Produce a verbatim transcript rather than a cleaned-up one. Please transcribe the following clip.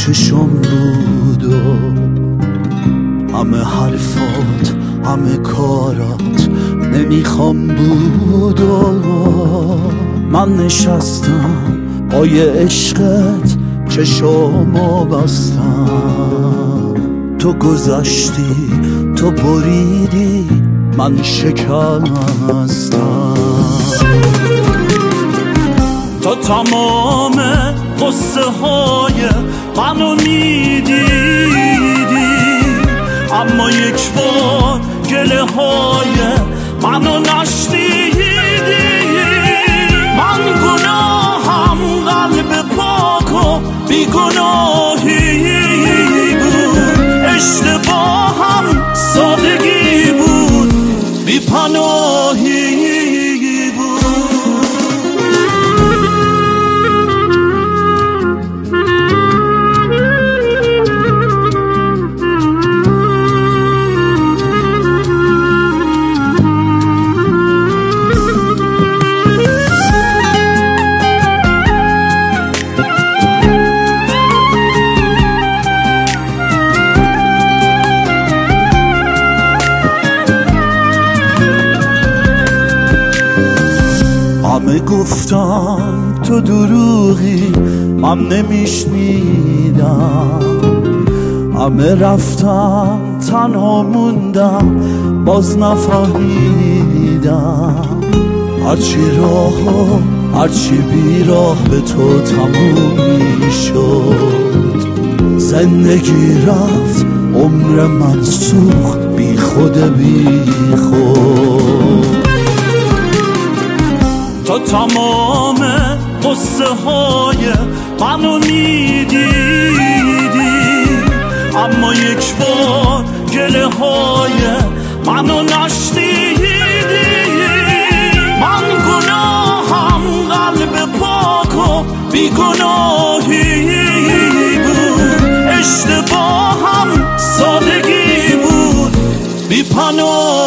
چشم بود و همه حرفات همه کارات نمیخوام بود و من نشستم پای عشقت چشمو بستم. تو گذشتی تو بریدی من شکستم. تو تمام قصه های منو میدیدی اما یک بار گله های منو نشنیدی. من گناهم قلب پاک و بیگناهی بود، اشتباهم سادگی بود، بی‌پناهی همه گفتن تو دروغی من نمیشنیدم، همه رفتن تنها موندم باز نفهمیدم. هرچی راه و هرچی بیراه به تو تموم میشد، زندگی رفت عمر من سوخت بی خود بی خود. تو تمام قصه های منو میدیدی اما یک بار گله های منو نشنیدی. من گناهم قلب پاک و بیگناهی بود، اشتباهم سادگی بود، بی‌پناهی